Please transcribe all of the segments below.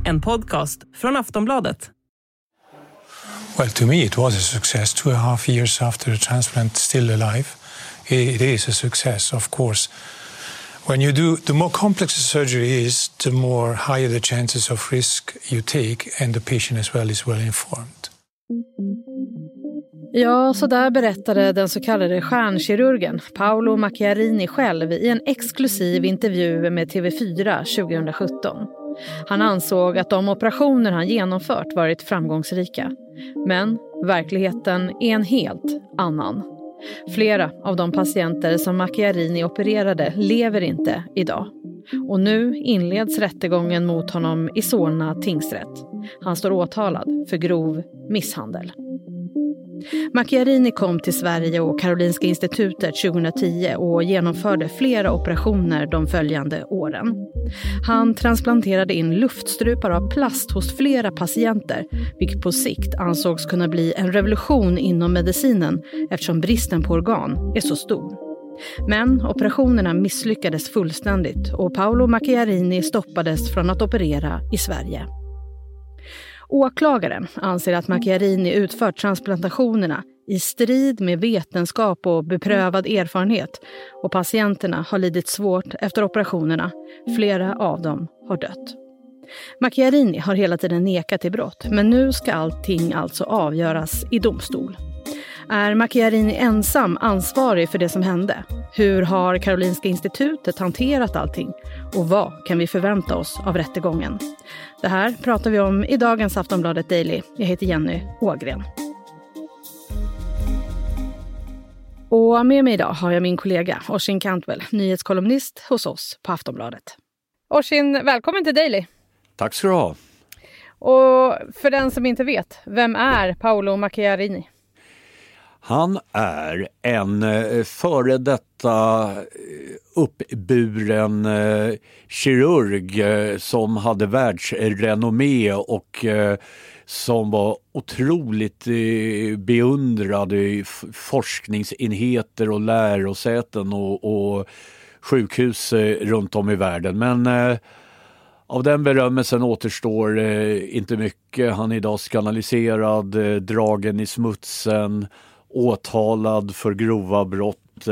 En podcast från Aftonbladet. Well, to me it was a success. 2.5 years after the transplant, still alive. It is a success, of course. When you do, the more complex the surgery is, the more higher the chances of risk you take, and the patient as well is well informed. Ja, så där berättade den så kallade stjärnkirurgen Paolo Macchiarini själv i en exklusiv intervju med TV4 2017. Han ansåg att de operationer han genomfört varit framgångsrika. Men verkligheten är en helt annan. Flera av de patienter som Macchiarini opererade lever inte idag. Och nu inleds rättegången mot honom i Solna tingsrätt. Han står åtalad för grov misshandel. Macchiarini kom till Sverige och Karolinska institutet 2010 och genomförde flera operationer de följande åren. Han transplanterade in luftstrupar av plast hos flera patienter, vilket på sikt ansågs kunna bli en revolution inom medicinen eftersom bristen på organ är så stor. Men operationerna misslyckades fullständigt och Paolo Macchiarini stoppades från att operera i Sverige. Åklagaren anser att Macchiarini utfört transplantationerna i strid med vetenskap och beprövad erfarenhet och patienterna har lidit svårt efter operationerna. Flera av dem har dött. Macchiarini har hela tiden nekat till brott, men nu ska allting alltså avgöras i domstol. Är Macchiarini ensam ansvarig för det som hände? Hur har Karolinska institutet hanterat allting? Och vad kan vi förvänta oss av rättegången? Det här pratar vi om i dagens Aftonbladet Daily. Jag heter Jenny Ågren. Och med mig idag har jag min kollega Oshin Cantwell, nyhetskolumnist hos oss på Aftonbladet. Oshin, välkommen till Daily. Tack ska du ha. Och för den som inte vet, vem är Paolo Macchiarini? Han är en före detta uppburen kirurg som hade världsrenommé och som var otroligt beundrad i forskningsenheter och lärosäten och sjukhus runt om i världen. Men av den berömmelsen återstår inte mycket. Han är idag skandaliserad, dragen i smutsen, åtalad för grova brott.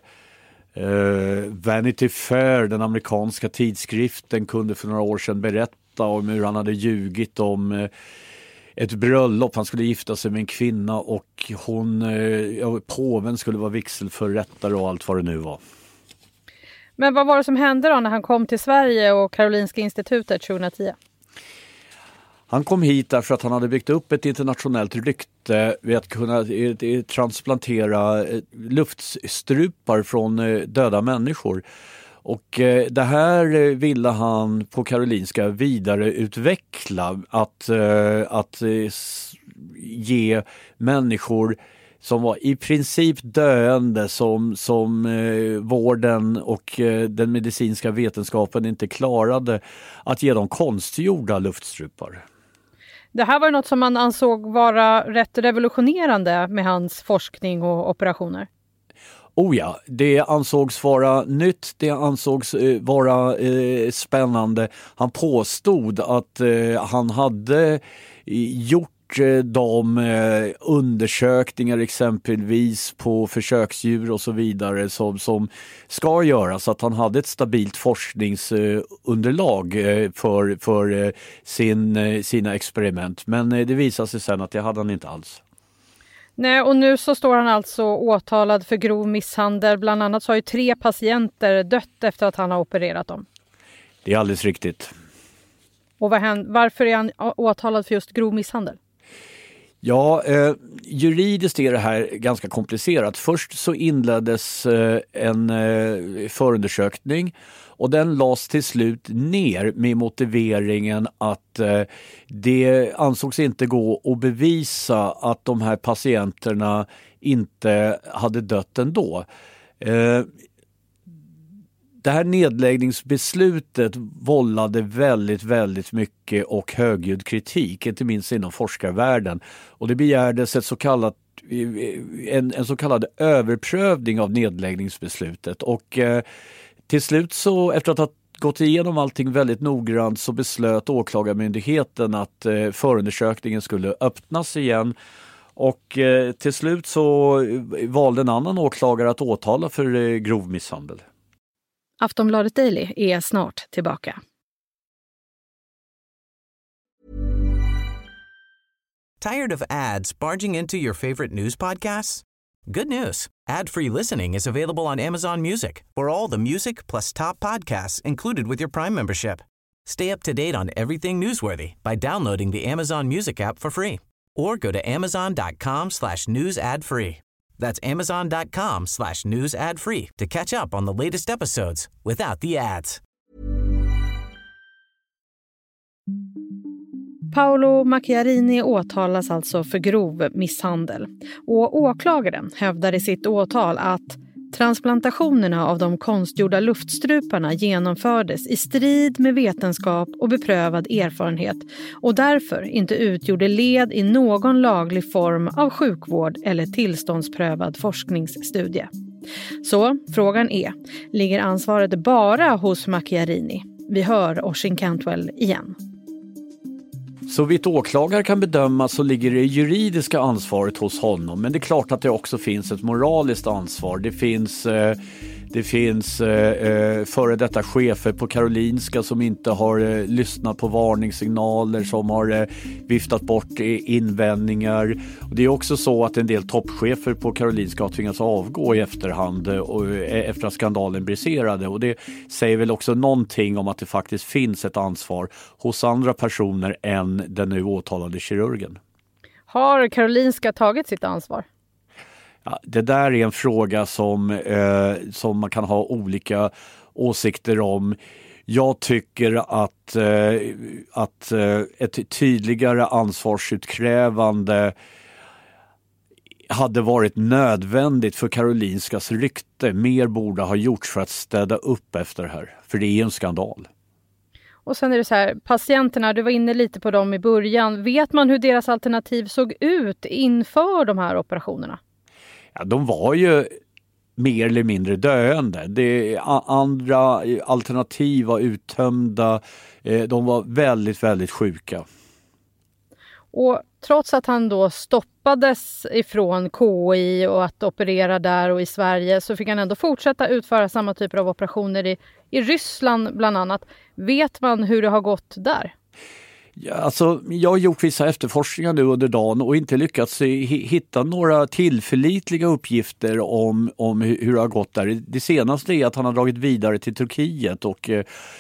Vanity Fair, den amerikanska tidskriften, kunde för några år sedan berätta om hur han hade ljugit om ett bröllop. Han skulle gifta sig med en kvinna och påven skulle vara vigselförrättare och allt vad det nu var. Men vad var det som hände då när han kom till Sverige och Karolinska institutet 2010? Han kom hit därför att han hade byggt upp ett internationellt rykte vid att kunna transplantera luftstrupar från döda människor. Och det här ville han på Karolinska vidareutveckla, att ge människor som var i princip döende, som vården och den medicinska vetenskapen inte klarade, att ge dem konstgjorda luftstrupar. Det här var något som man ansåg vara rätt revolutionerande med hans forskning och operationer. Oh ja, det ansågs vara nytt, det ansågs vara spännande. Han påstod att han hade gjort de undersökningar exempelvis på försöksdjur och så vidare som ska göras, att han hade ett stabilt forskningsunderlag för sina experiment. Men det visade sig sen att det hade han inte alls. Nej, och nu så står han alltså åtalad för grov misshandel. Bland annat så har ju 3 patienter dött efter att han har opererat dem. Det är alldeles riktigt. Och varför är han åtalad för just grov misshandel? Ja, juridiskt är det här ganska komplicerat. Först så inleddes en förundersökning och den lades till slut ner med motiveringen att det ansågs inte gå att bevisa att de här patienterna inte hade dött ändå. Det här nedläggningsbeslutet vållade väldigt, väldigt mycket och högljudd kritik, inte minst inom forskarvärlden. Och det begärdes en så kallad överprövning av nedläggningsbeslutet. Och till slut så, efter att ha gått igenom allting väldigt noggrant så beslöt åklagarmyndigheten att förundersökningen skulle öppnas igen. Och till slut så valde en annan åklagare att åtala för grov misshandel. Aftonbladet Daily är snart tillbaka. Tired of ads barging into your favorite news podcasts? Good news. Ad-free listening is available on Amazon Music for all the music plus top podcasts included with your Prime membership. Stay up to date on everything newsworthy by downloading the Amazon Music app for free or go to amazon.com/news ad free. That's amazon.com/news ad free to catch up on the latest episodes without the ads. Paolo Macchiarini åtalas alltså för grov misshandel. Och åklagaren hävdar i sitt åtal att transplantationerna av de konstgjorda luftstruparna genomfördes i strid med vetenskap och beprövad erfarenhet och därför inte utgjorde led i någon laglig form av sjukvård eller tillståndsprövad forskningsstudie. Så frågan är, ligger ansvaret bara hos Macchiarini? Vi hör Oisin Cantwell igen. Så vitt åklagare kan bedöma så ligger det juridiska ansvaret hos honom. Men det är klart att det också finns ett moraliskt ansvar. Det finns före detta chefer på Karolinska som inte har lyssnat på varningssignaler, som har viftat bort invändningar. Och det är också så att en del toppchefer på Karolinska har tvingats avgå i efterhand och efter att skandalen briserade. Och det säger väl också någonting om att det faktiskt finns ett ansvar hos andra personer än den nu åtalade kirurgen. Har Karolinska tagit sitt ansvar? Ja, det där är en fråga som man kan ha olika åsikter om. Jag tycker att ett tydligare ansvarsutkrävande hade varit nödvändigt för Karolinskas rykte. Mer borde ha gjorts för att städa upp efter det här. För det är en skandal. Och sen är det så här, patienterna, du var inne lite på dem i början. Vet man hur deras alternativ såg ut inför de här operationerna? Ja, de var ju mer eller mindre döende. Andra alternativ var uttömda. De var väldigt, väldigt sjuka. Och trots att han då stoppades ifrån KI och att operera där och i Sverige så fick han ändå fortsätta utföra samma typer av operationer i Ryssland bland annat. Vet man hur det har gått där? Ja, alltså, jag har gjort vissa efterforskningar nu under dagen och inte lyckats hitta några tillförlitliga uppgifter om hur det har gått där. Det senaste är att han har dragit vidare till Turkiet och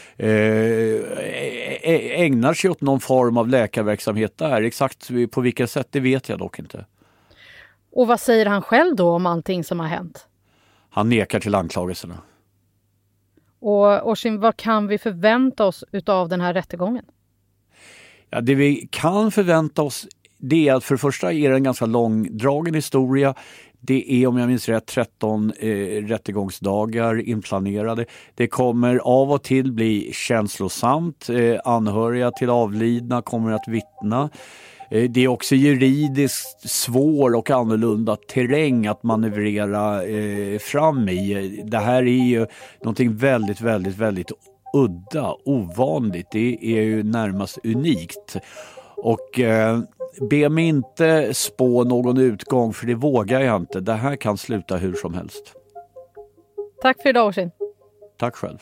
ägnar sig åt någon form av läkarverksamhet där. Exakt på vilket sätt, det vet jag dock inte. Och vad säger han själv då om allting som har hänt? Han nekar till anklagelserna. Och Oisin, vad kan vi förvänta oss utav den här rättegången? Ja, det vi kan förvänta oss det är att för det första är det en ganska långdragen historia. Det är, om jag minns rätt, 13 rättegångsdagar inplanerade. Det kommer av och till bli känslosamt. Anhöriga till avlidna kommer att vittna. Det är också juridiskt svår och annorlunda terräng att manövrera fram i. Det här är ju någonting väldigt, väldigt, väldigt udda, ovanligt. Det är ju närmast unikt. Och be mig inte spå någon utgång, för det vågar jag inte. Det här kan sluta hur som helst. Tack för idag, Oisin. Tack själv.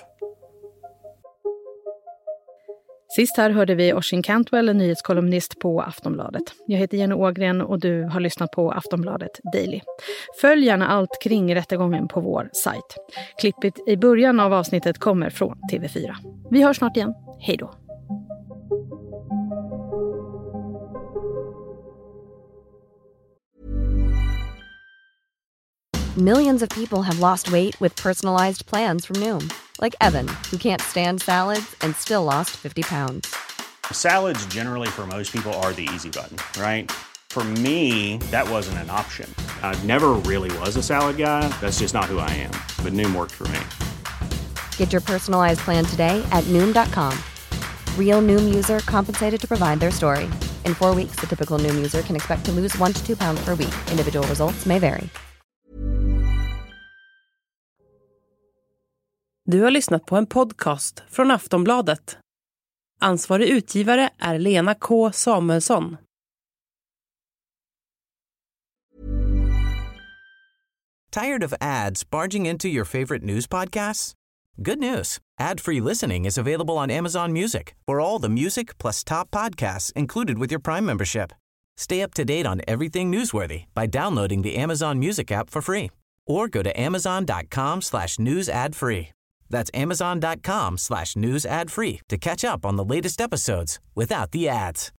Sist här hörde vi Oisin Cantwell, en nyhetskolumnist på Aftonbladet. Jag heter Jenny Ågren och du har lyssnat på Aftonbladet Daily. Följ gärna allt kring rättegången på vår sajt. Klippet i början av avsnittet kommer från TV4. Vi hörs snart igen. Hej då! Millions of people have lost weight with personalized plans from Noom. Like Evan, who can't stand salads and still lost 50 pounds. Salads generally for most people are the easy button, right? For me, that wasn't an option. I never really was a salad guy. That's just not who I am. But Noom worked for me. Get your personalized plan today at Noom.com. Real Noom user compensated to provide their story. In 4 weeks, the typical Noom user can expect to lose 1 to 2 pounds per week. Individual results may vary. Du har lyssnat på en podcast från Aftonbladet. Ansvarig utgivare är Lena K. Samuelsson. Tired of ads barging into your favorite news podcasts? Good news. Ad-free listening is available on Amazon Music for all the music plus top podcasts included with your Prime membership. Stay up to date on everything newsworthy by downloading the Amazon Music app for free or go to amazon.com/news ad free. That's amazon.com/news ad free to catch up on the latest episodes without the ads.